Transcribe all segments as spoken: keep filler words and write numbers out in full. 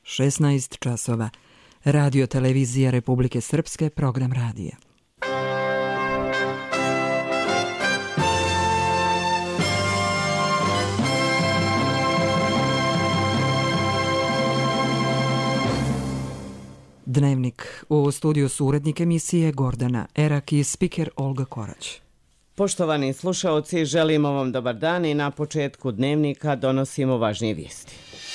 šesnaest časova. Radio televizija Republike Srpske, program radija. Dnevnik. U studiju su urednik emisije Gordana Erak i spiker Olga Korać. Poštovani slušaoci, želimo vam dobar dan i na početku dnevnika donosimo važnije vijesti.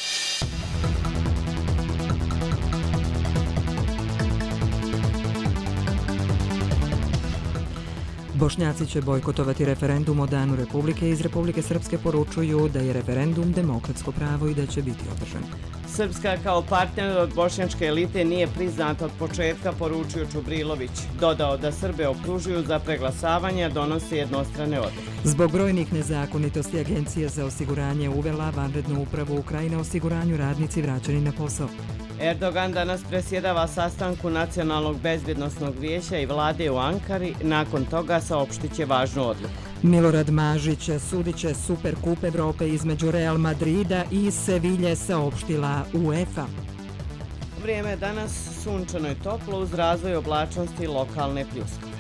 Bošnjaci će bojkotovati referendum o Danu Republike. Iz Republike Srpske poručuju da je referendum demokratsko pravo i da će biti održan. Srpska kao partner od bošnjačke elite nije priznata od početka, poručio Čubrilović. Dodao da Srbe okružuju za preglasavanje, donose jednostrane odluke. Zbog brojnih nezakonitosti Agencija za osiguranje uvela vanrednu upravu Ukrajine, osiguranju radnici vraćani na posao. Erdogan danas presjedava sastanku Nacionalnog bezbjednosnog vijeća i vlade u Ankari, nakon toga saopštit će važnu odluku. Milorad Mažić sudit će Superkup Evrope između Real Madrida i Sevilje, saopštila UEFA. Vrijeme je danas sunčano i toplo uz razvoj oblačnosti i lokalne pljuskove.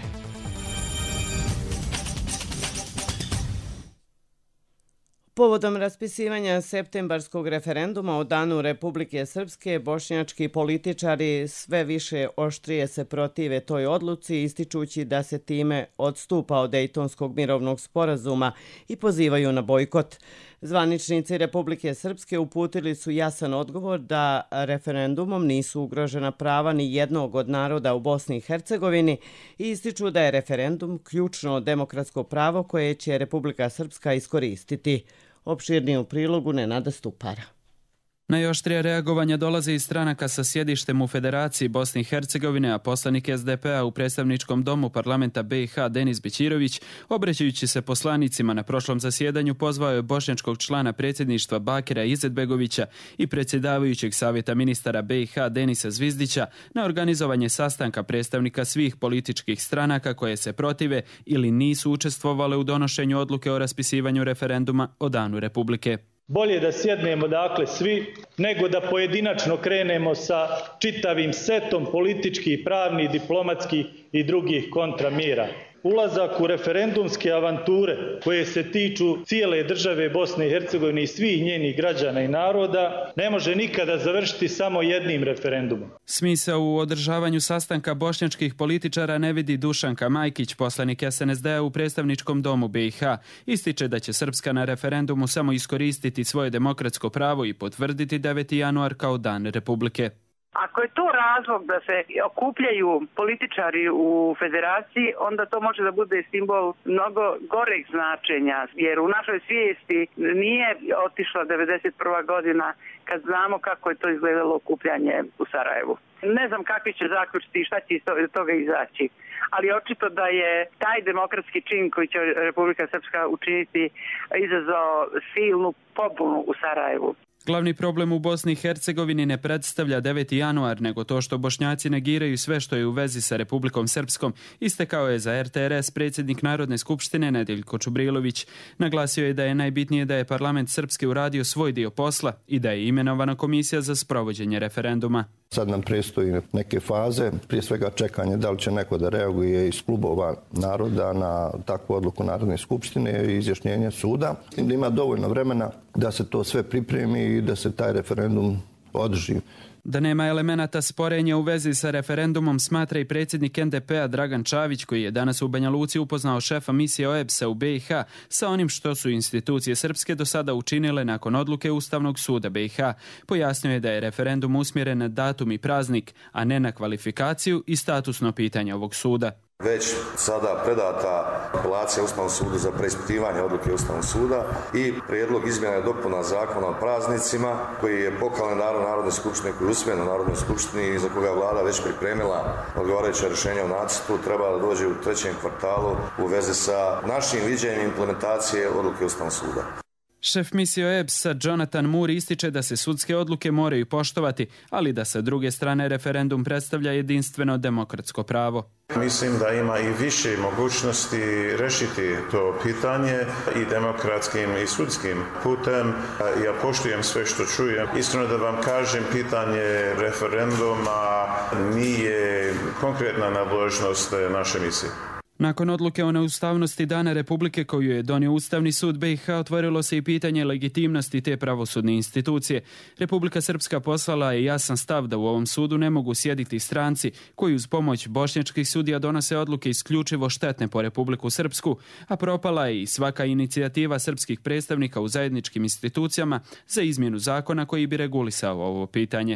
Povodom raspisivanja septembarskog referenduma o Danu Republike Srpske, bošnjački političari sve više oštrije se protive toj odluci, ističući da se time odstupa od Dejtonskog mirovnog sporazuma i pozivaju na bojkot. Zvaničnici Republike Srpske uputili su jasan odgovor da referendumom nisu ugrožena prava ni jednog od naroda u Bosni i Hercegovini i ističu da je referendum ključno demokratsko pravo koje će Republika Srpska iskoristiti. Opširnije u prilogu Nenada Stupara. Najoštrije reagovanja dolaze iz stranaka sa sjedištem u Federaciji Bosne i Hercegovine, a poslanik S D P-a u predstavničkom domu parlamenta B i H Denis Bećirović, obraćajući se poslanicima na prošlom zasjedanju, pozvao je bošnjačkog člana predsjedništva Bakira Izetbegovića i predsjedavajućeg savjeta ministara B i H Denisa Zvizdića na organizovanje sastanka predstavnika svih političkih stranaka koje se protive ili nisu učestvovale u donošenju odluke o raspisivanju referenduma o Danu Republike. Bolje da sjednemo dakle svi, nego da pojedinačno krenemo sa čitavim setom političkih, pravnih, diplomatskih i drugih kontramjera. Ulazak u referendumske avanture koje se tiču cijele države Bosne i Hercegovine i svih njenih građana i naroda ne može nikada završiti samo jednim referendumom. Smisao u održavanju sastanka bošnjačkih političara ne vidi Dušanka Majkić, poslanik S N S D-a u predstavničkom domu B i H. Ističe da će Srpska na referendumu samo iskoristiti svoje demokratsko pravo i potvrditi deveti januar kao Dan Republike. Ako je to razlog da se okupljaju političari u federaciji, onda to može da bude simbol mnogo goreg značenja, jer u našoj svijesti nije otišla devedeset prva godina kad znamo kako je to izgledalo okupljanje u Sarajevu. Ne znam kakvi će zaključiti i šta će iz toga izaći, ali očito da je taj demokratski čin koji će Republika Srpska učiniti izazvao silnu pobunu u Sarajevu. Glavni problem u Bosni i Hercegovini ne predstavlja deveti januar, nego to što Bošnjaci negiraju sve što je u vezi sa Republikom Srpskom, istekao je za R T R S predsjednik Narodne skupštine Nedeljko Čubrilović. Naglasio je da je najbitnije da je parlament Srpske uradio svoj dio posla i da je imenovana komisija za sprovođenje referenduma. Sad nam predstoji neke faze, prije svega čekanje da li će neko da reaguje iz klubova naroda na takvu odluku Narodne skupštine i izjašnjenje suda. Da ima dovoljno vremena da se to sve pripremi i da se taj referendum održi. Da nema elemenata sporenja u vezi sa referendumom smatra i predsjednik N D P-a Dragan Čavić, koji je danas u Banja Luci upoznao šefa misije O E B S-a u B i H sa onim što su institucije srpske do sada učinile nakon odluke Ustavnog suda B i H. Pojasnio je da je referendum usmjeren na datum i praznik, a ne na kvalifikaciju i statusno pitanje ovog suda. Već sada predata apelacija Ustavnom sudu za preispitivanje odluke Ustavnog suda i prijedlog izmjena i dopuna zakona o praznicima koji je po kalendaru Narodne skupštine, koji je usvojen u Narodnoj skupštini i za koga je vlada već pripremila odgovarajuće rješenje o nacrtu, treba da dođe u trećem kvartalu u vezi sa našim viđenjem implementacije odluke Ustavnog suda. Šef misije O E B S-a Jonathan Moore ističe da se sudske odluke moraju poštovati, ali da sa druge strane referendum predstavlja jedinstveno demokratsko pravo. Mislim da ima i više mogućnosti rešiti to pitanje i demokratskim i sudskim putem. Ja poštujem sve što čujem. Iskreno da vam kažem, pitanje referenduma nije konkretna nadležnost naše misije. Nakon odluke o neustavnosti Dana Republike koju je donio Ustavni sud B i H otvorilo se i pitanje legitimnosti te pravosudne institucije. Republika Srpska poslala je jasan stav da u ovom sudu ne mogu sjediti stranci koji uz pomoć bošnjačkih sudija donose odluke isključivo štetne po Republiku Srpsku, a propala je i svaka inicijativa srpskih predstavnika u zajedničkim institucijama za izmjenu zakona koji bi regulisao ovo pitanje.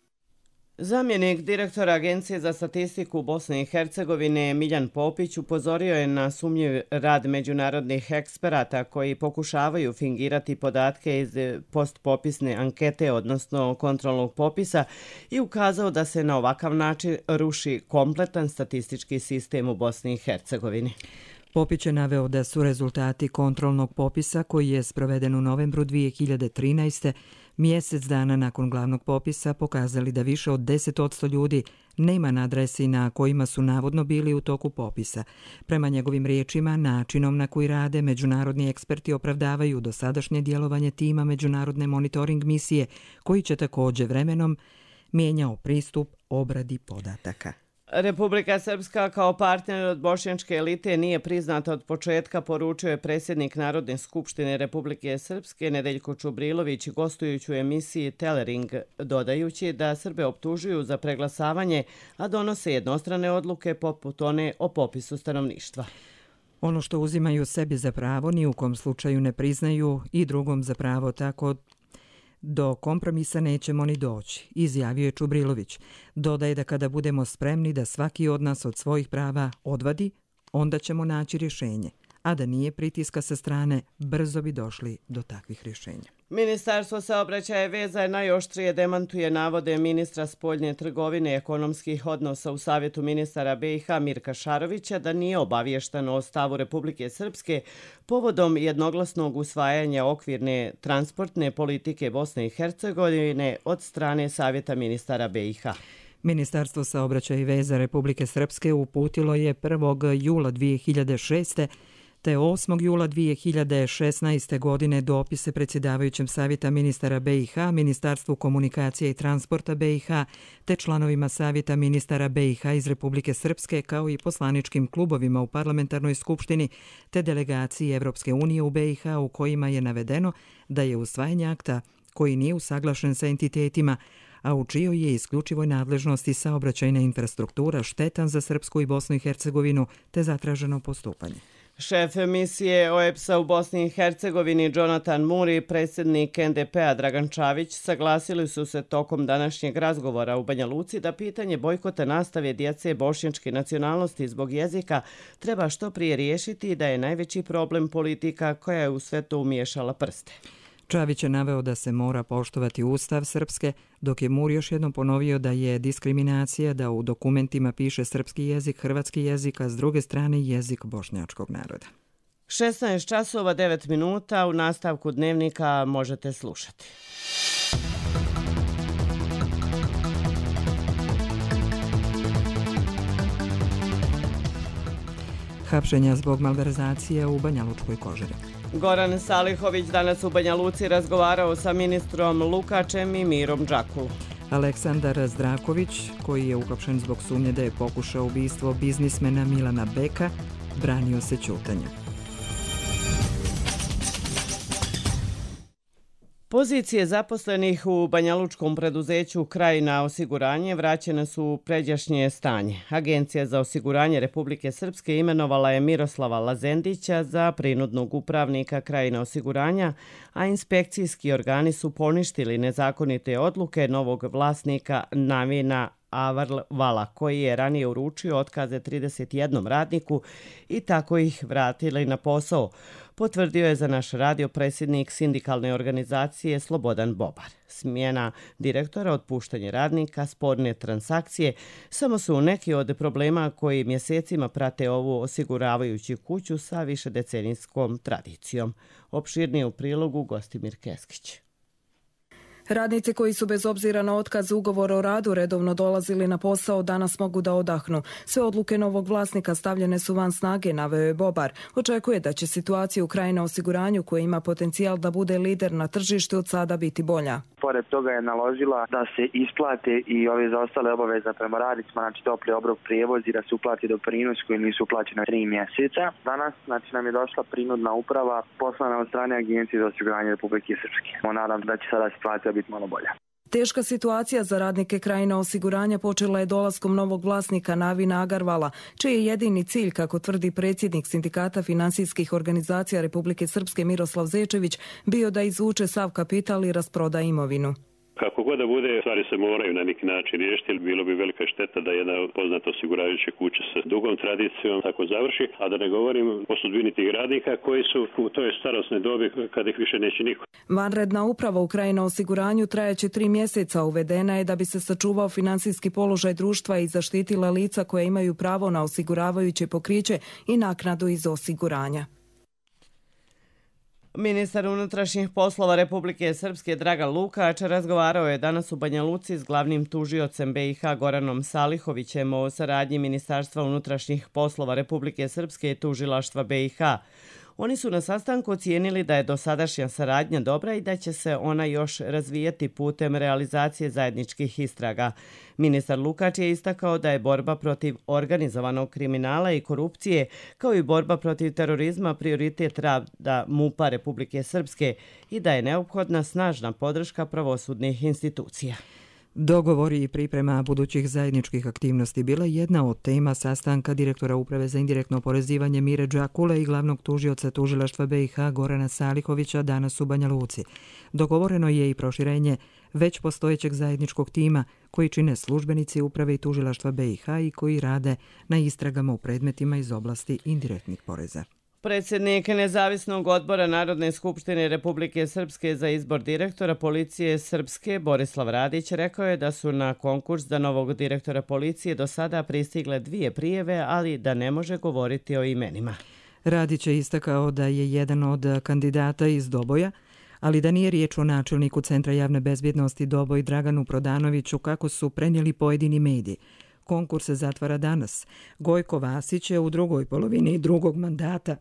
Zamjenik direktora Agencije za statistiku Bosne i Hercegovine Miljan Popić upozorio je na sumnjiv rad međunarodnih eksperata koji pokušavaju fingirati podatke iz postpopisne ankete, odnosno kontrolnog popisa, i ukazao da se na ovakav način ruši kompletan statistički sistem u Bosni i Hercegovini. Popić je naveo da su rezultati kontrolnog popisa koji je sproveden u novembru dvije hiljade trinaeste. mjesec dana nakon glavnog popisa pokazali da više od deset posto ljudi nema na adresi na kojima su navodno bili u toku popisa. Prema njegovim riječima, načinom na koji rade međunarodni eksperti opravdavaju dosadašnje djelovanje tima međunarodne monitoring misije, koji će također vremenom mijenjao pristup obradi podataka. Republika Srpska kao partner od bošnjačke elite nije priznata od početka, poručio je predsjednik Narodne skupštine Republike Srpske Nedeljko Čubrilović gostujući u emisiji Telering, dodajući da Srbe optužuju za preglasavanje, a donose jednostrane odluke poput one o popisu stanovništva. Ono što uzimaju sebi za pravo ni u kom slučaju ne priznaju i drugom za pravo, tako do kompromisa nećemo ni doći, izjavio je Čubrilović. Dodaje da kada budemo spremni da svaki od nas od svojih prava odvadi, onda ćemo naći rješenje, a da nije pritiska sa strane, brzo bi došli do takvih rješenja. Ministarstvo saobraćaja i veza najoštrije demantuje navode ministra spoljne trgovine i ekonomskih odnosa u Savjetu ministara B i H Mirka Šarovića da nije obavješteno o stavu Republike Srpske povodom jednoglasnog usvajanja okvirne transportne politike Bosne i Hercegovine od strane Savjeta ministara B i H. Ministarstvo saobraćaja i veza Republike Srpske uputilo je prvog jula dvije hiljade šeste. te osmog jula dvije hiljade šesnaeste. godine dopise predsjedavajućem Savjeta ministara B i H, Ministarstvu komunikacije i transporta B i H, te članovima Savjeta ministara B i H iz Republike Srpske, kao i poslaničkim klubovima u Parlamentarnoj skupštini, te delegaciji Evropske unije u B i H, u kojima je navedeno da je usvajanje akta koji nije usaglašen sa entitetima, a u čijoj je isključivoj nadležnosti saobraćajna infrastruktura, štetan za Srpsku i Bosnu i Hercegovinu, te zatraženo postupanje. Šef misije O E P S-a u Bosni i Hercegovini Jonathan Muri i predsjednik N D P-a Dragan Čavić saglasili su se tokom današnjeg razgovora u Banja Luci da pitanje bojkota nastave djece bošnjačke nacionalnosti zbog jezika treba što prije riješiti i da je najveći problem politika koja je u sve to umiješala prste. Čavić je naveo da se mora poštovati Ustav Srpske, dok je Mur još jednom ponovio da je diskriminacija da u dokumentima piše srpski jezik, hrvatski jezik, a s druge strane jezik bošnjačkog naroda. šesnaest časova devet minuta, u nastavku dnevnika možete slušati. Hapšenja zbog malverzacije u Banjalučkoj kožari. Goran Salihović danas u Banja Luci razgovarao sa ministrom Lukačem i Mirom Džakulu. Aleksandar Zdraković, koji je uhapšen zbog sumnje da je pokušao ubistvo biznismena Milana Beka, branio se ćutanjem. Pozicije zaposlenih u banjalučkom preduzeću Krajina osiguranje vraćene su u pređašnje stanje. Agencija za osiguranje Republike Srpske imenovala je Miroslava Lazendića za prinudnog upravnika Krajina osiguranja, a inspekcijski organi su poništili nezakonite odluke novog vlasnika Navina Avarvala, koji je ranije uručio otkaze trideset jednom radniku i tako ih vratili na posao, potvrdio je za naš radio predsjednik sindikalne organizacije Slobodan Bobar. Smjena direktora, otpuštanje radnika, sporne transakcije samo su neki od problema koji mjesecima prate ovu osiguravajuću kuću sa višedecenijskom tradicijom. Opširnije u prilogu Gostimir Keskić. Radnici koji su bez obzira na otkaz ugovora o radu redovno dolazili na posao danas mogu da odahnu. Sve odluke novog vlasnika stavljene su van snage, naveo je Bobar. Očekuje da će situacija u Krajina osiguranju, koja ima potencijal da bude lider na tržištu, od sada biti bolja. Pored toga je naložila da se isplate i ove zaostale obaveze prema radnicima, znači topli obrok, prijevoz i da se uplati doprinos koji nisu uplaćeni na tri mjeseca. Danas znači, nam je došla prinudna uprava poslana od strane Agencije za osiguranje Republike Srpske. Nadam da će sada situacija biti malo bolja. Teška situacija za radnike Krajina osiguranja počela je dolaskom novog vlasnika Navina Agarvala, čiji je jedini cilj, kako tvrdi predsjednik Sindikata finansijskih organizacija Republike Srpske Miroslav Zečević, bio da izvuče sav kapital i rasproda imovinu. Kako god da bude, stvari se moraju na neki način riješiti, jer bilo bi velika šteta da jedna poznata osiguravajuća kuća sa dugom tradicijom tako završi, a da ne govorim o sudbini tih radnika koji su u toj starosnoj dobi kad ih više neće niko. Vanredna uprava u Krajina osiguranju trajeće tri mjeseca. Uvedena je da bi se sačuvao finansijski položaj društva i zaštitila lica koja imaju pravo na osiguravajuće pokriće i naknadu iz osiguranja. Ministar unutrašnjih poslova Republike Srpske Dragan Lukač razgovarao je danas u Banja Luci s glavnim tužiocem B i H Goranom Salihovićem o saradnji Ministarstva unutrašnjih poslova Republike Srpske i tužilaštva B i H. Oni su na sastanku ocijenili da je dosadašnja saradnja dobra i da će se ona još razvijati putem realizacije zajedničkih istraga. Ministar Lukač je istakao da je borba protiv organizovanog kriminala i korupcije, kao i borba protiv terorizma, prioritet rada MUP-a Republike Srpske i da je neophodna snažna podrška pravosudnih institucija. Dogovori i priprema budućih zajedničkih aktivnosti bila jedna od tema sastanka direktora Uprave za indirektno oporezivanje Mire Đakule i glavnog tužioca tužilaštva B i H Gorana Salihovića danas u Banja Luci. Dogovoreno je i proširenje već postojećeg zajedničkog tima koji čine službenici Uprave i tužilaštva B i H i koji rade na istragama u predmetima iz oblasti indirektnih poreza. Predsjednik Nezavisnog odbora Narodne skupštine Republike Srpske za izbor direktora policije Srpske Borislav Radić rekao je da su na konkurs za novog direktora policije do sada pristigle dvije prijave, ali da ne može govoriti o imenima. Radić je istakao da je jedan od kandidata iz Doboja, ali da nije riječ o načelniku Centra javne bezbjednosti Doboj Draganu Prodanoviću, kako su prenijeli pojedini mediji. Konkurs se zatvara danas. Gojko Vasić je u drugoj polovini drugog mandata.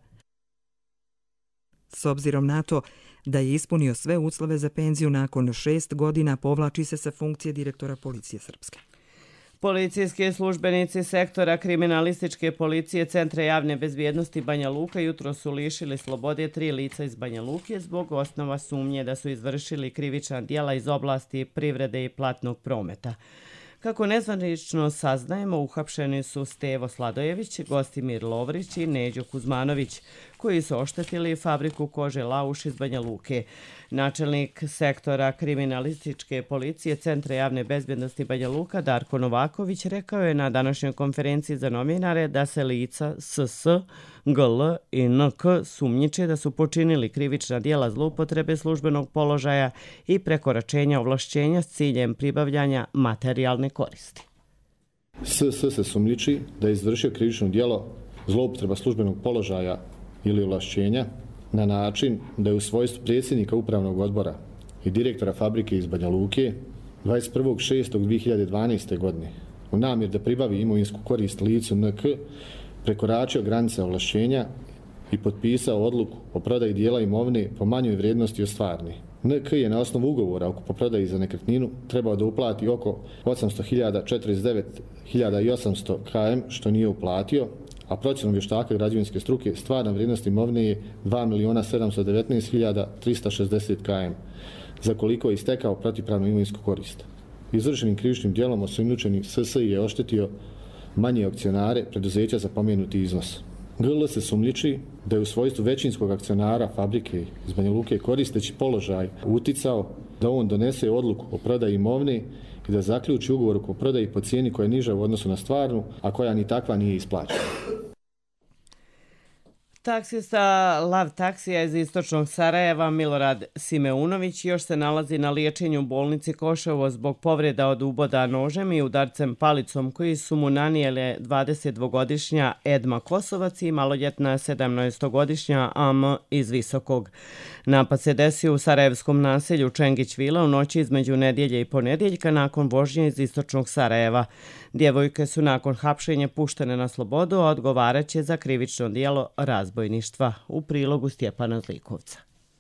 S obzirom na to da je ispunio sve uslove za penziju, nakon šest godina povlači se sa funkcije direktora policije Srpske. Policijski službenici sektora kriminalističke policije Centra javne bezbjednosti Banja Luka jutro su lišili slobode tri lica iz Banja Luke zbog osnova sumnje da su izvršili krivična djela iz oblasti privrede i platnog prometa. Kako nezvanično saznajemo, uhapšeni su Stevo Sladojević, Gostimir Lovrić i Neđo Kuzmanović, koji su oštetili fabriku kože Lauš iz Banja Luke. Načelnik sektora kriminalističke policije Centra javne bezbjednosti Banja Luka Darko Novaković rekao je na današnjoj konferenciji za novinare da se lica S S, G L i N K sumnjiče da su počinili krivična djela zloupotrebe službenog položaja i prekoračenja ovlašćenja s ciljem pribavljanja materijalne koristi. S S se sumnjiči da je izvršio krivično djelo zloupotreba službenog položaja ili ovlašćenja na način da je u svojstvu predsjednika upravnog odbora i direktora fabrike iz Banja Luke dvadeset prvog šestog dvije hiljade dvanaeste. godine u namjer da pribavi imovinsku korist licu N K prekoračio granice ovlašćenja i potpisao odluku o prodaji dijela imovine po manjoj vrijednosti od stvarne. N K je na osnovu ugovora o kupoprodaji za nekretninu trebao da uplati oko osamsto hiljada četrdeset devet hiljada osamsto km, što nije uplatio, a procjenom vještaka građevinske struke stvarna vrijednost imovine je dva miliona sedamsto devetnaest hiljada trista šezdeset km, za koliko je istekao protivpravnu imovinsku korist. Izvršenim krivičnim djelom osumnjičeni S S je oštetio manje akcionare preduzeća za pomenuti iznos. G L se sumnjiči da je u svojstvu većinskog akcionara fabrike iz Banja Luke koristeći položaj uticao da on donese odluku o prodaji imovine i da zaključi ugovor o prodaji po cijeni koja je niža u odnosu na stvarnu, a koja ni takva nije isplaćena. Taksista Lav taksija iz istočnog Sarajeva Milorad Simeunović još se nalazi na liječenju u bolnici Koševo zbog povreda od uboda nožem i udarcem palicom koji su mu nanijele dvadesetdvogodišnja Edma Kosovac i maloljetna sedamnaestogodišnja A M iz Visokog. Napad se desio u sarajevskom naselju Čengić Vila u noći između nedjelje i ponedjeljka nakon vožnje iz istočnog Sarajeva. Djevojke su nakon hapšenja puštene na slobodu, a odgovaraće za krivično djelo razbojništva. U prilogu Stjepana Zlikovca.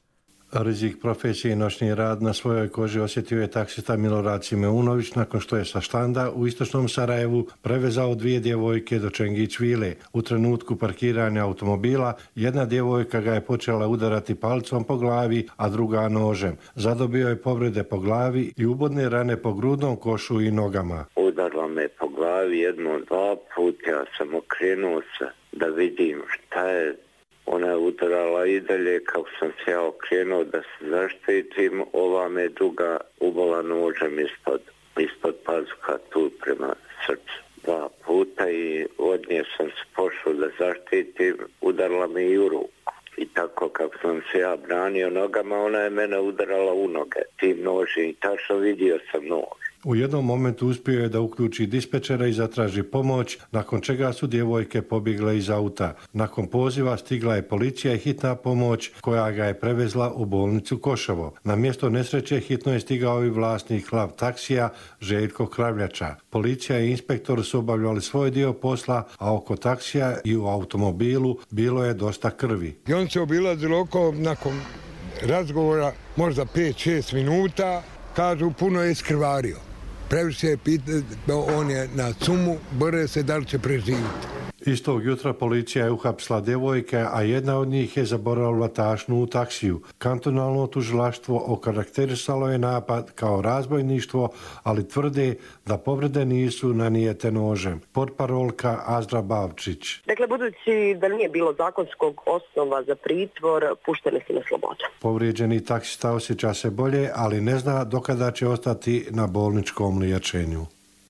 Rizik profesije i noćni rad na svojoj koži osjetio je taksista Milorad Simeunović nakon što je sa štanda u istočnom Sarajevu prevezao dvije djevojke do Čengić Vile. U trenutku parkiranja automobila jedna djevojka ga je počela udarati palicom po glavi, a druga nožem. Zadobio je povrede po glavi i ubodne rane po grudnom košu i nogama. Udarila me po glavi jednom, dva puta, ja sam okrenuo se da vidim šta je. Ona je udarala i dalje, kako sam se ja okrenuo da se zaštitim, ova me druga ubola nožem ispod, ispod pazuha tu prema srcu. Dva puta i od nje sam se pošao da zaštitim, udarala me i u ruku. I tako kako sam se ja branio nogama, ona je mene udarala u noge tim nožem i tačno vidio sam nož. U jednom momentu uspio je da uključi dispečera i zatraži pomoć, nakon čega su djevojke pobjegle iz auta. Nakon poziva stigla je policija i hitna pomoć koja ga je prevezla u bolnicu Koševo. Na mjesto nesreće hitno je stigao i vlasnik Lav taksija Željko Kravljača. Policija i inspektor su obavljali svoj dio posla, a oko taksija i u automobilu bilo je dosta krvi. I on se obilazilo oko nakon razgovora možda pet šest minuta, kažu puno je iskrvario. Previše je pitao, on je na cumu, bore se da li će preživjeti. Istog jutra policija je uhapsila djevojke, a jedna od njih je zaboravila tašnu u taksiju. Kantonalno tužilaštvo okarakterisalo je napad kao razbojništvo, ali tvrde da povrede nisu nanijete nožem. Portparolka Azra Bavčić. Dakle, budući da nije bilo zakonskog osnova za pritvor, puštene su na slobodu. Povrijeđeni taksista osjeća se bolje, ali ne zna dokada će ostati na bolničkom liječenju.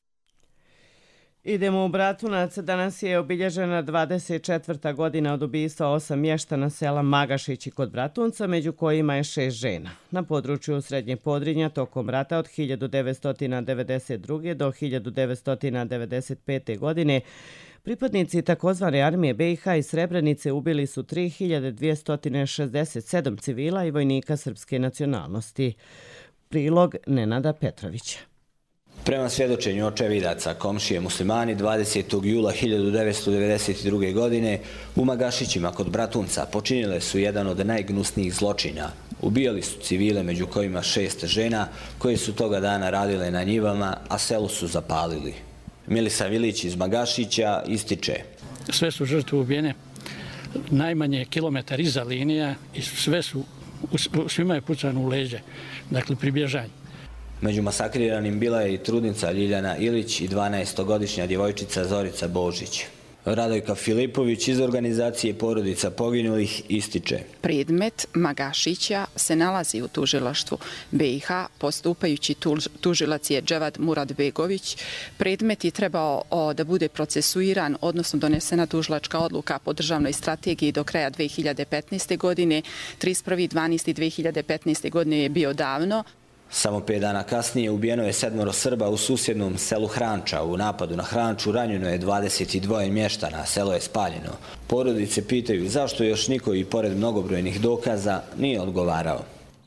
Idemo u Bratunac. Danas je obilježena dvadeset četvrta godina od ubistva osam mještana sela Magašići kod Bratunca, među kojima je šest žena. Na području Srednjeg Podrinja tokom rata od hiljadu devetsto devedeset druge. do hiljadu devetsto devedeset pete. godine pripadnici takozvane armije B i H iz Srebrenice ubili su tri hiljade dvjesto šezdeset sedam civila i vojnika srpske nacionalnosti. Prilog Nenada Petrovića. Prema svjedočenju očevidaca, komšije muslimani dvadesetog jula hiljadu devetsto devedeset druge. godine u Magašićima kod Bratunca počinile su jedan od najgnusnijih zločina. Ubijali su civile, među kojima šest žena koje su toga dana radile na njivama, a selo su zapalili. Milisa Vilić iz Magašića ističe. Sve su žrtve ubijene najmanje kilometar iza linija i sve su, svima je pucano u leđe, dakle pri bježanju. Među masakriranim bila je i trudnica Ljiljana Ilić i dvanaestogodišnja djevojčica Zorica Božić. Radojka Filipović iz organizacije Porodica poginulih ističe. Predmet Magašića se nalazi u tužilaštvu B i H, postupajući tužilac je Dževad Muradbegović. Predmet je trebao da bude procesuiran, odnosno donesena tužilačka odluka po državnoj strategiji do kraja dve hiljade petnaeste. godine. trideset prvi dvanaesti dve hiljade petnaeste. godine je bio davno. Samo pet dana kasnije ubijeno je sedmoro Srba u susjednom selu Hranča. U napadu na Hranču ranjeno je dvadeset dva mještana, selo je spaljeno. Porodice pitaju zašto još niko i pored mnogobrojnih dokaza nije odgovarao.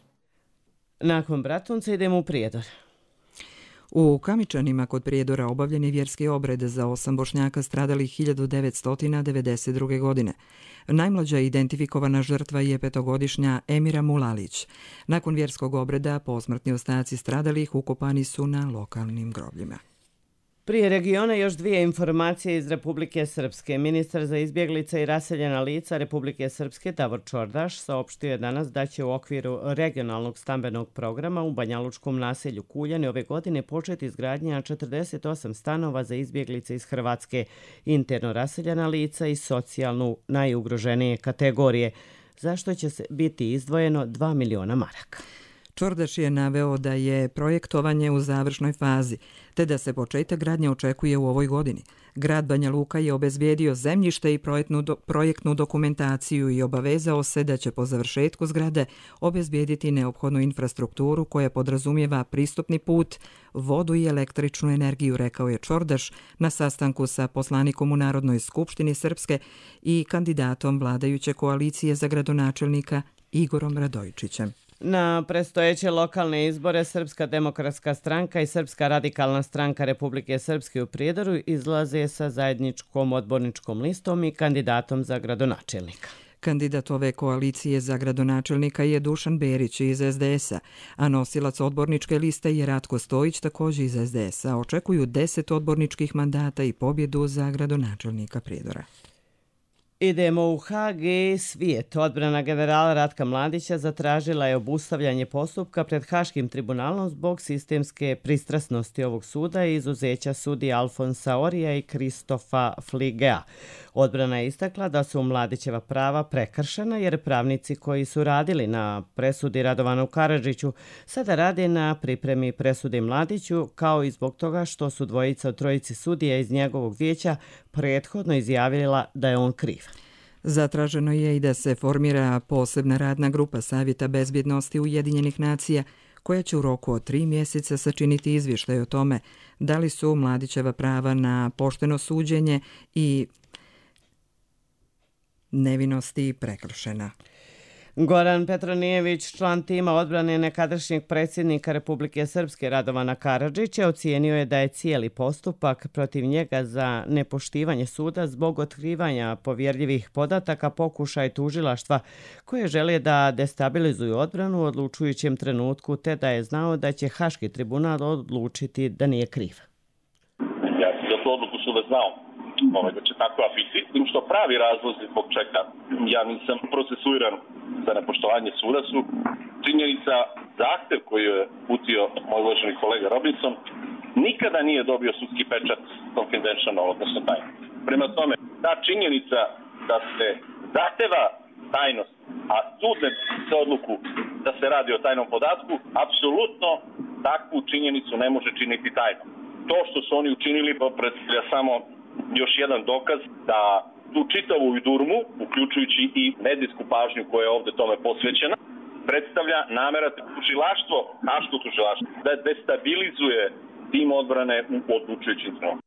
Nakon Bratunca idemo u Prijedor. U Kamičanima kod Prijedora obavljen je vjerski obred za osam Bošnjaka stradalih hiljadu devetsto devedeset druge. godine. Najmlađa identifikovana žrtva je petogodišnja Emira Mulalić. Nakon vjerskog obreda posmrtni ostaci stradalih ukopani su na lokalnim grobljima. Prije regiona još dvije informacije iz Republike Srpske. Ministar za izbjeglice i raseljena lica Republike Srpske Davor Čordaš saopštio je danas da će u okviru regionalnog stambenog programa u banjalučkom naselju Kuljani ove godine početi izgradnja četrdeset osam stanova za izbjeglice iz Hrvatske, interno raseljena lica i socijalnu najugroženije kategorije, za što će se biti izdvojeno dva miliona maraka. Čordaš je naveo da je projektovanje u završnoj fazi, te da se početak gradnje očekuje u ovoj godini. Grad Banja Luka je obezbijedio zemljište i projektnu, do, projektnu dokumentaciju i obavezao se da će po završetku zgrade obezbijediti neophodnu infrastrukturu koja podrazumijeva pristupni put, vodu i električnu energiju, rekao je Čordaš na sastanku sa poslanikom u Narodnoj skupštini Srpske i kandidatom vladajuće koalicije za gradonačelnika Igorom Radojičićem. Na predstojeće lokalne izbore Srpska demokratska stranka i Srpska radikalna stranka Republike Srpske u Prijedoru izlaze sa zajedničkom odborničkom listom i kandidatom za gradonačelnika. Kandidat ove koalicije za gradonačelnika je Dušan Berić iz es de es a, a nosilac odborničke liste je Ratko Stojić također iz es de es a. Očekuju deset odborničkih mandata i pobjedu za gradonačelnika Prijedora. Idemo u Ha Ge svijet. Odbrana generala Ratka Mladića zatražila je obustavljanje postupka pred Haškim tribunalom zbog sistemske pristrasnosti ovog suda i izuzeća sudi Alfonsa Orija i Kristofa Fligea. Odbrana je istakla da su Mladićeva prava prekršena jer pravnici koji su radili na presudi Radovanu Karadžiću sada rade na pripremi presudi Mladiću, kao i zbog toga što su dvojica od trojici sudija iz njegovog vijeća prethodno izjavila da je on kriv. Zatraženo je i da se formira posebna radna grupa Savjeta bezbjednosti Ujedinjenih nacija koja će u roku od tri mjeseca sačiniti izvještaj o tome da li su Mladićeva prava na pošteno suđenje i nevinosti prekršena. Goran Petronijević, član tima odbrane nekadašnjeg predsjednika Republike Srpske Radovana Karadžića, ocijenio je da je cijeli postupak protiv njega za nepoštivanje suda zbog otkrivanja povjerljivih podataka pokušaj tužilaštva koje žele da destabilizuju odbranu u odlučujućem trenutku, te da je znao da će Haški tribunal odlučiti da nije kriv. Ja sam za tu odluku suda znao. Ovaj, da će tako biti, tim što pravi razlozi zbog čega ja nisam procesuiran za nepoštovanje suda su činjenica zahtev koji je putio moj uvaženi kolega Robinson nikada nije dobio sudski pečat confidential, odnosno tajno. Prema tome, ta činjenica da se zahteva tajnost, a sud se odluku da se radi o tajnom podatku, apsolutno takvu činjenicu ne može činiti tajno. To što su oni učinili predstavlja samo još jedan dokaz da tu čitavu durmu, uključujući i medijsku pažnju koja je ovdje tome posvećena, predstavlja namera tužilaštvo, haško tužilaštvo, da destabilizuje tim odbrane u odlučujućim trenutku.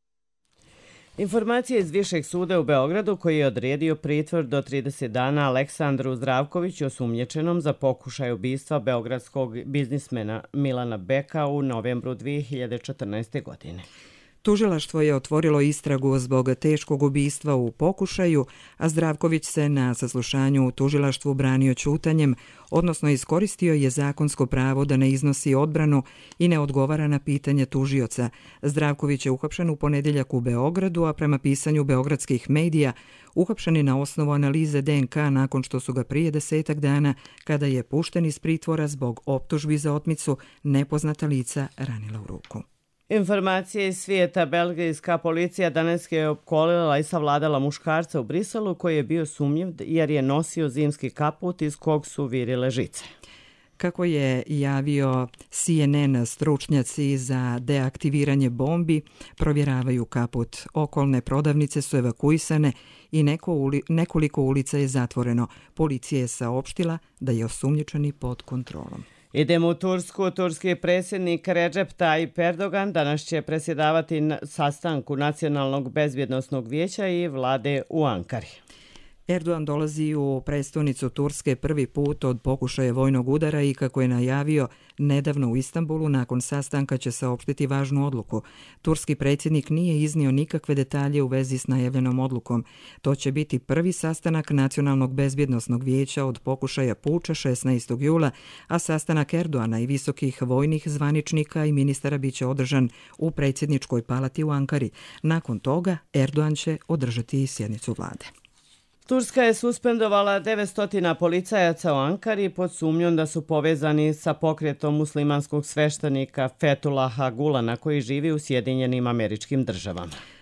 Informacije iz Višeg suda u Beogradu koji je odredio pritvor do trideset dana Aleksandru Zdravkoviću osumnjičenom za pokušaj ubistva beogradskog biznismena Milana Beka u novembru dvije hiljade četrnaeste. godine. Tužilaštvo je otvorilo istragu zbog teškog ubistva u pokušaju, a Zdravković se na saslušanju u tužilaštvu branio ćutanjem, odnosno iskoristio je zakonsko pravo da ne iznosi odbranu i ne odgovara na pitanje tužioca. Zdravković je uhapšen u ponedjeljak u Beogradu, a prema pisanju beogradskih medija uhapšen je na osnovu analize de en ka nakon što su ga prije desetak dana, kada je pušten iz pritvora zbog optužbi za otmicu, nepoznata lica ranila u ruku. Informacije iz svijeta. Belgijska policija danas je opkolila i savladala muškarca u Briselu koji je bio sumnjiv jer je nosio zimski kaput iz kog su virile žice. Kako je javio C N N, stručnjaci za deaktiviranje bombi provjeravaju kaput. Okolne prodavnice su evakuisane i neko uli, nekoliko ulica je zatvoreno. Policija je saopštila da je osumnjičeni pod kontrolom. Idemo u Tursku. Turski predsjednik Recep Tayyip Erdogan danas će predsjedavati na sastanku Nacionalnog bezbjednosnog vijeća i vlade u Ankari. Erdogan dolazi u prestonicu Turske prvi put od pokušaja vojnog udara i kako je najavio nedavno u Istanbulu, nakon sastanka će saopštiti važnu odluku. Turski predsjednik nije iznio nikakve detalje u vezi s najavljenom odlukom. To će biti prvi sastanak Nacionalnog bezbjednosnog vijeća od pokušaja puča šesnaestog jula, a sastanak Erdogana i visokih vojnih zvaničnika i ministara biće održan u predsjedničkoj palati u Ankari. Nakon toga Erdogan će održati i sjednicu vlade. Turska je suspendovala devetsto policajaca u Ankari pod sumnjom da su povezani sa pokretom muslimanskog sveštenika Fethullaha Gulana koji živi u Sjedinjenim Američkim Državama.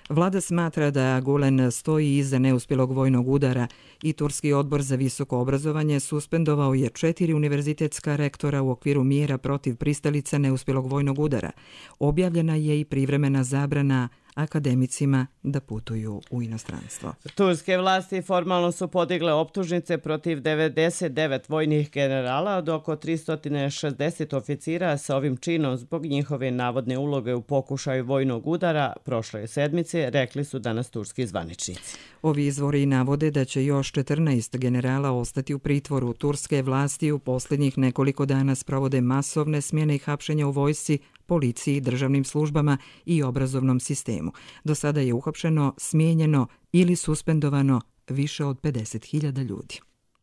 Vlada smatra da Gulen stoji iza neuspjelog vojnog udara i Turski odbor za visoko obrazovanje suspendovao je četiri univerzitetska rektora u okviru mjera protiv pristalica neuspjelog vojnog udara. Objavljena je i privremena zabrana akademicima da putuju u inostranstvo. Turske vlasti formalno su podigle optužnice protiv devedeset devet vojnih generala od oko tristo šezdeset oficira sa ovim činom zbog njihove navodne uloge u pokušaju vojnog udara prošle sedmice, rekli su danas turski zvaničnici. Ovi izvori navode da će još četrnaest generala ostati u pritvoru. Turske vlasti u posljednjih nekoliko dana sprovode masovne smjene i hapšenja u vojsci, policiji, državnim službama i obrazovnom sistemu. Do sada je uhapšeno, smijenjeno ili suspendovano više od pedeset hiljada ljudi.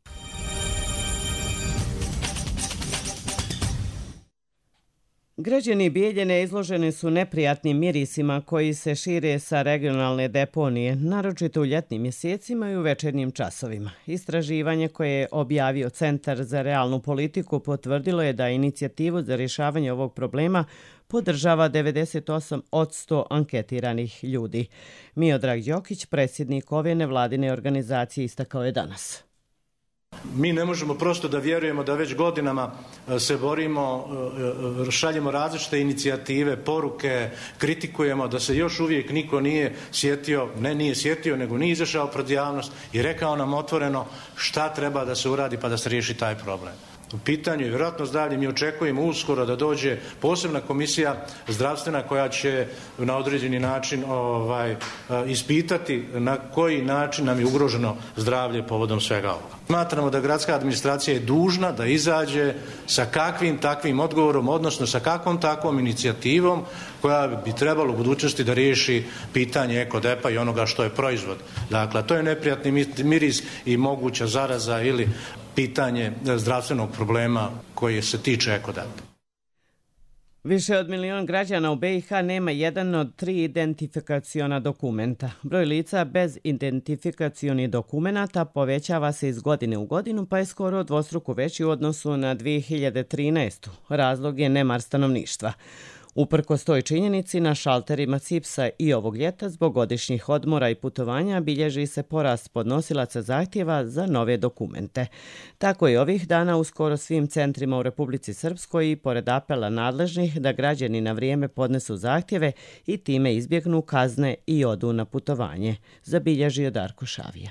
Građani Bijeljine izloženi su neprijatnim mirisima koji se šire sa regionalne deponije, naročito u ljetnim mjesecima i u večernjim časovima. Istraživanje koje je objavio Centar za realnu politiku potvrdilo je da inicijativu za rješavanje ovog problema podržava devedeset osam posto anketiranih ljudi. Miodrag Đokić, predsjednik ove nevladine organizacije, istakao je danas. Mi ne možemo prosto da vjerujemo da već godinama se borimo, šaljemo različite inicijative, poruke, kritikujemo, da se još uvijek niko nije sjetio, ne nije sjetio, nego nije izašao pred javnost i rekao nam otvoreno šta treba da se uradi pa da se riješi taj problem. U pitanju je vjerojatno zdravlje, mi očekujemo uskoro da dođe posebna komisija zdravstvena koja će na određeni način ovaj, ispitati na koji način nam je ugroženo zdravlje povodom svega ovoga. Smatramo da gradska administracija je dužna da izađe sa kakvim takvim odgovorom, odnosno sa kakvom takvom inicijativom koja bi trebalo u budućnosti da riješi pitanje ekodepa i onoga što je proizvod. Dakle, to je neprijatni miris i moguća zaraza ili pitanje zdravstvenog problema koji se tiče ekodepa. Više od milion građana u B i H nema jedan od tri identifikaciona dokumenta. Broj lica bez identifikacionih dokumenata povećava se iz godine u godinu, pa je skoro dvostruko veći u odnosu na dvije hiljade trinaestu. Razlog je nemar stanovništva. Uprkos toj činjenici, na šalterima C I P S-a i ovog ljeta zbog godišnjih odmora i putovanja bilježi se porast podnosilaca zahtjeva za nove dokumente. Tako je ovih dana u skoro svim centrima u Republici Srpskoj i pored apela nadležnih da građani na vrijeme podnesu zahtjeve i time izbjegnu kazne i odu na putovanje, zabilježio Darko Šavija.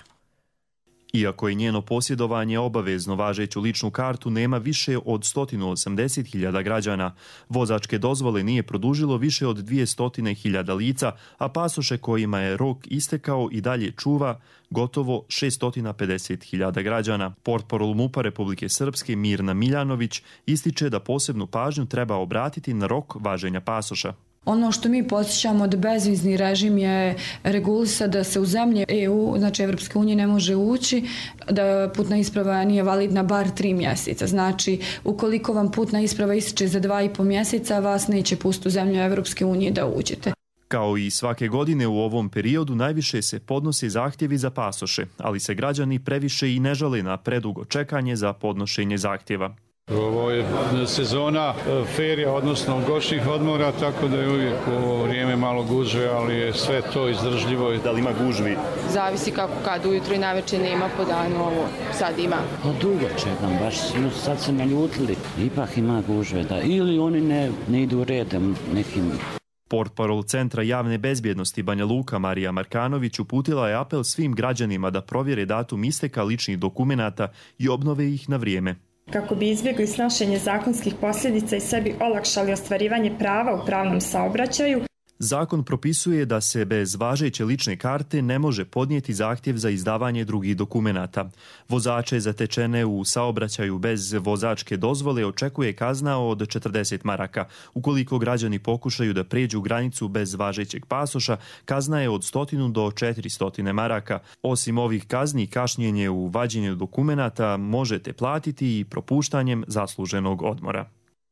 Iako je njeno posjedovanje obavezno, važeću ličnu kartu nema više od sto osamdeset hiljada građana. Vozačke dozvole nije produžilo više od dvjesto hiljada lica, a pasoše kojima je rok istekao i dalje čuva gotovo šesto pedeset hiljada građana. Portparol MUP-a Republike Srpske Mirna Miljanović ističe da posebnu pažnju treba obratiti na rok važenja pasoša. Ono što mi podsjećamo da bezvizni režim je regulisa da se u zemlje E U, znači Evropske unije, ne može ući, da putna isprava nije validna bar tri mjeseca. Znači, ukoliko vam putna isprava ističe za dva i po mjeseca, vas neće pustiti u zemlju Evropske unije da uđete. Kao i svake godine u ovom periodu najviše se podnose zahtjevi za pasoše, ali se građani previše i ne žale na predugo čekanje za podnošenje zahtjeva. Ovo je sezona ferija, odnosno godišnjih odmora, tako da je uvijek u vrijeme malo gužve, ali je sve to izdržljivo. Da li ima gužvi? Zavisi kako kad, ujutro i navečer nema, po danu ovo sad ima. Pa dugo čekam, baš sad se naljutili, ipak ima gužve, da ili oni ne, ne idu redom nekim. Portparol Centra javne bezbjednosti Banja Luka Marija Markanović uputila je apel svim građanima da provjere datum isteka ličnih dokumenata i obnove ih na vrijeme. Kako bi izbjegli snošenje zakonskih posljedica i sebi olakšali ostvarivanje prava u pravnom saobraćaju. Zakon propisuje da se bez važeće lične karte ne može podnijeti zahtjev za izdavanje drugih dokumenata. Vozače zatečene u saobraćaju bez vozačke dozvole očekuje kazna od četrdeset maraka. Ukoliko građani pokušaju da pređu granicu bez važećeg pasoša, kazna je od sto do četiristo maraka. Osim ovih kazni, kašnjenje u vađenju dokumenata možete platiti i propuštanjem zasluženog odmora.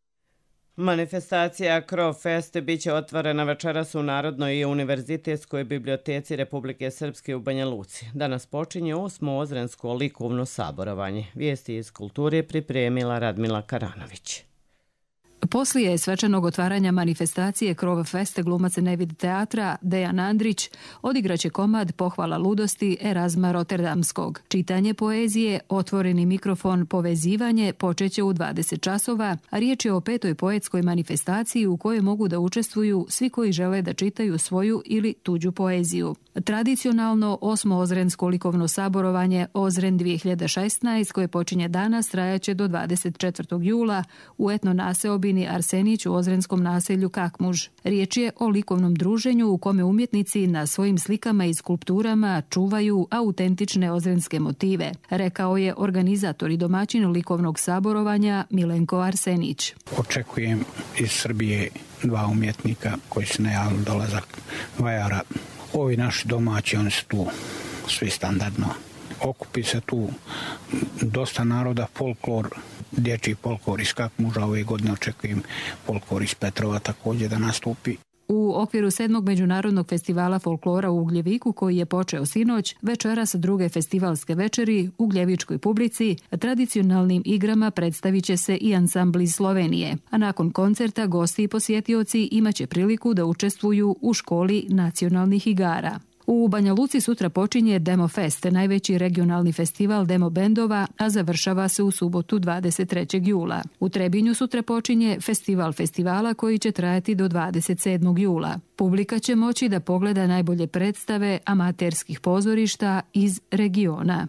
Manifestacija Crofest biće otvorena večeras u Narodnoj i univerzitetskoj biblioteci Republike Srpske u Banja Luci. Danas počinje osmo ozrensko likovno saborovanje. Vijesti iz kulture pripremila Radmila Karanović. Poslije svečanog otvaranja manifestacije Krov Feste glumac Nevid teatra Dejan Andrić odigraće komad Pohvala ludosti Erazma Rotterdamskog. Čitanje poezije, otvoreni mikrofon, povezivanje počeće u dvadeset časova, a riječ je o petoj poetskoj manifestaciji u kojoj mogu da učestvuju svi koji žele da čitaju svoju ili tuđu poeziju. Tradicionalno osmo ozrensko likovno saborovanje Ozren dvije hiljade šesnaest koje počinje danas trajaće do dvadeset četvrtog jula u etno naseobini Arsenić u ozrenskom naselju Kakmuž. Riječ je o likovnom druženju u kome umjetnici na svojim slikama i skulpturama čuvaju autentične ozrenske motive, rekao je organizator i domaćin likovnog saborovanja Milenko Arsenić. Očekujem iz Srbije dva umjetnika koji su najavili dolazak vajara. Ovi naši domaći, oni su tu svi standardno. Okupi se tu dosta naroda, folklor, dječji folklor iz Kakmuža, ove godine očekujem folklor iz Petrova također da nastupi. U okviru sedmog međunarodnog festivala folklora u Ugljeviku, koji je počeo sinoć, večeras druge festivalske večeri u ugljevičkoj publici, tradicionalnim igrama predstavit će se i ansambl iz Slovenije, a nakon koncerta gosti i posjetioci imaće priliku da učestvuju u školi nacionalnih igara. U Banja Luci sutra počinje Demo Fest, najveći regionalni festival demo bendova, a završava se u subotu dvadeset trećeg jula. U Trebinju sutra počinje Festival festivala koji će trajati do dvadeset sedmog jula. Publika će moći da pogleda najbolje predstave amaterskih pozorišta iz regiona.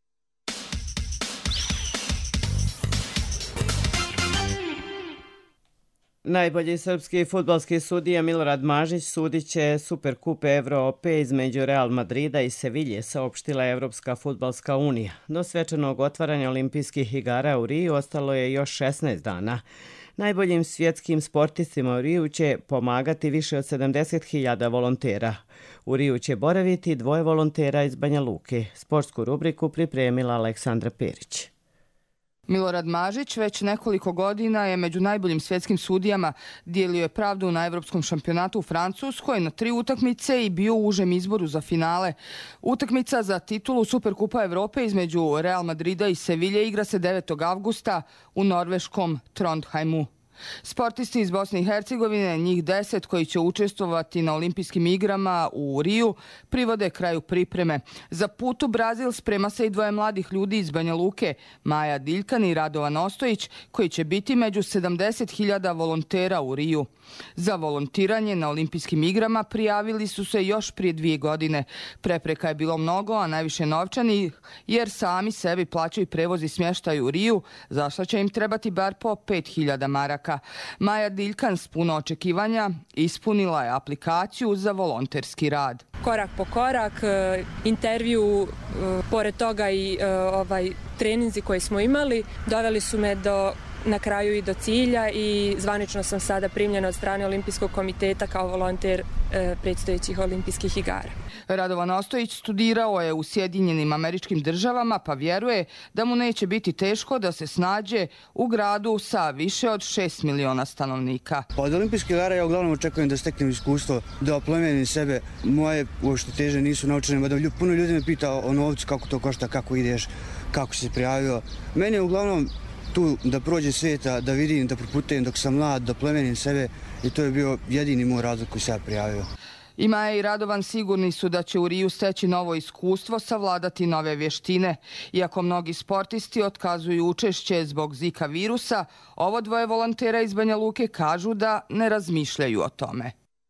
Najbolji srpski fudbalski sudija Milorad Mažić sudit će Superkup Evrope između Real Madrida i Sevilje, saopštila Evropska fudbalska unija. Do svečanog otvaranja olimpijskih igara u Riju ostalo je još šesnaest dana. Najboljim svjetskim sportistima u Riju će pomagati više od sedamdeset hiljada volontera. U Riju će boraviti dvoje volontera iz Banja Luke. Sportsku rubriku pripremila Aleksandra Perić. Milorad Mažić već nekoliko godina je među najboljim svjetskim sudijama, dijelio je pravdu na Evropskom šampionatu u Francuskoj na tri utakmice i bio u užem izboru za finale. Utakmica za titulu Superkupa Evrope između Real Madrida i Sevilje igra se devetog avgusta u norveškom Trondheimu. Sportisti iz Bosne i Hercegovine, njih deset koji će učestvovati na olimpijskim igrama u Riju, privode kraju pripreme. Za put u Brazil sprema se i dvoje mladih ljudi iz Banja Luke, Maja Diljkan i Radovan Ostojić, koji će biti među sedamdeset hiljada volontera u Riju. Za volontiranje na olimpijskim igrama prijavili su se još prije dvije godine. Prepreka je bilo mnogo, a najviše novčanih, jer sami sebi plaćaju prevoz i smještaj u Riju, za što će im trebati bar po pet hiljada maraka. Maja Diljkan s puno očekivanja ispunila je aplikaciju za volonterski rad. Korak po korak, intervju, pored toga i ovaj treninzi koje smo imali, doveli su me do na kraju i do cilja i zvanično sam sada primljena od strane Olimpijskog komiteta kao volonter e, predstojećih olimpijskih igara. Radovan Ostojić studirao je u Sjedinjenim Američkim Državama pa vjeruje da mu neće biti teško da se snađe u gradu sa više od šest miliona stanovnika. Od olimpijskih igara ja uglavnom očekujem da steknem iskustvo, da oplemenim sebe. Moje uopšte teže nisu naučene, mada puno ljudi me pita o novcu, kako to košta, kako ideš, kako si se prijavio. Meni je uglavnom tu da prođe svijeta, da vidim, da proputujem dok sam mlad, da plemenim sebe i to je bio jedini moj razlog koji se ja prijavio. I Maja i Radovan sigurni su da će u Riju steći novo iskustvo, savladati nove vještine. Iako mnogi sportisti otkazuju učešće zbog Zika virusa, ovo dvoje volontera iz Banja Luke kažu da ne razmišljaju o tome.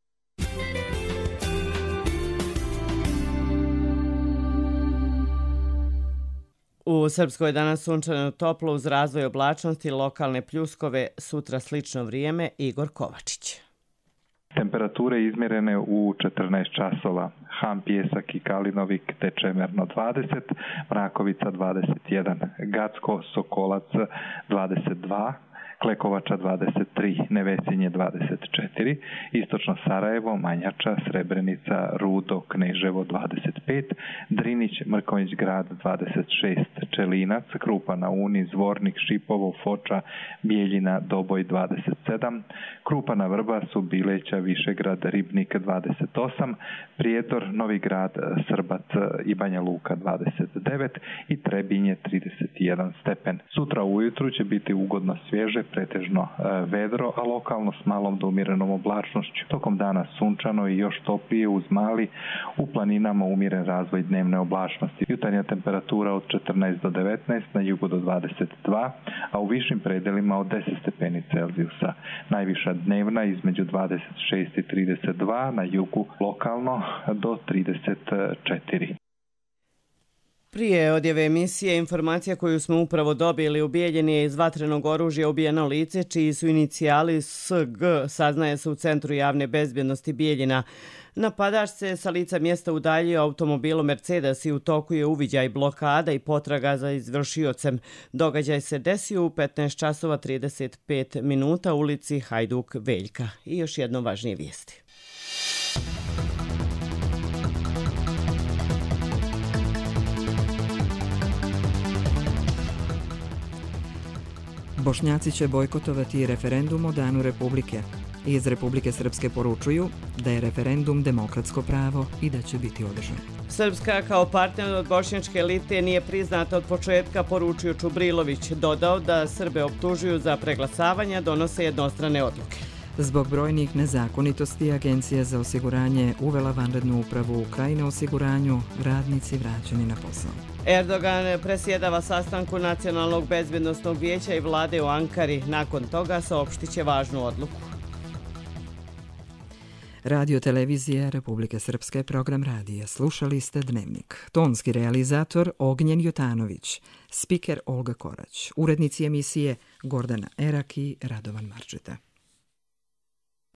U Srpskoj danas sunčano toplo uz razvoj oblačnosti, lokalne pljuskove, sutra slično vrijeme. Igor Kovačić. Temperature izmjerene u četrnaest časova. Ham, Pjesak i Kalinovik teče merno dvadeset, Mrakovica dvadeset jedan, Gacko, Sokolac dvadeset dva, Klekovača dvadeset tri, Nevesinje dvadeset četiri, Istočno Sarajevo, Manjača, Srebrenica, Rudo, Kneževo dvadeset pet, Drinić, Mrkonjić grad dvadeset šest, Pčelinac, Krupana Uni, Zvornik, Šipovo, Foča, Bijeljina, Doboj dvadeset sedam, Krupana Vrbasu, Bileća, Višegrad, Ribnik dvadeset osam, Prijedor, Novi Grad, Srbac i Banja Luka dvadeset devet i Trebinje trideset jedan stepen. Sutra ujutru će biti ugodno svježe, pretežno vedro, a lokalno s malom do umjerenom oblačnošću. Tokom dana sunčano i još toplije uz mali, u planinama umjeren razvoj dnevne oblačnosti. Jutarnja temperatura od četrnaest do devetnaest, na jugu do dvadeset dva, a u višim predelima od deset stepeni Celzijusa. Najviša dnevna između dvadeset šest i trideset dva, na jugu lokalno do trideset četiri. Prije odjave emisije, informacija koju smo upravo dobili, u Bijeljini je iz vatrenog oružja ubijeno lice, čiji su inicijali S G, saznaje se u Centru javne bezbjednosti Bijeljina. Napadač se sa lica mjesta udaljio automobilom Mercedes i u toku je uviđaj blokada i potraga za izvršiocem. Događaj se desio u petnaest časova trideset pet minuta u ulici Hajduk Veljka. I još jedno važnije vijesti. Bošnjaci će bojkotovati referendum o Danu Republike. Iz Republike Srpske poručuju da je referendum demokratsko pravo i da će biti održan. Srpska kao partner od bošnjačke elite nije priznata od početka, poručio Čubrilović. Dodao da Srbe optužuju za preglasavanja, donose jednostrane odluke. Zbog brojnih nezakonitosti, Agencija za osiguranje uvela vanrednu upravu u Krajine osiguranju, radnici vraćeni na posao. Erdogan presjedava sastanku Nacionalnog bezbjednosnog vijeća i vlade u Ankari. Nakon toga saopštit će važnu odluku. Radio televizija Republike Srpske, program radija. Slušali ste Dnevnik. Tonski realizator Ognjen Jotanović, spiker Olga Korać, urednici emisije Gordana Erak i Radovan Marčeta.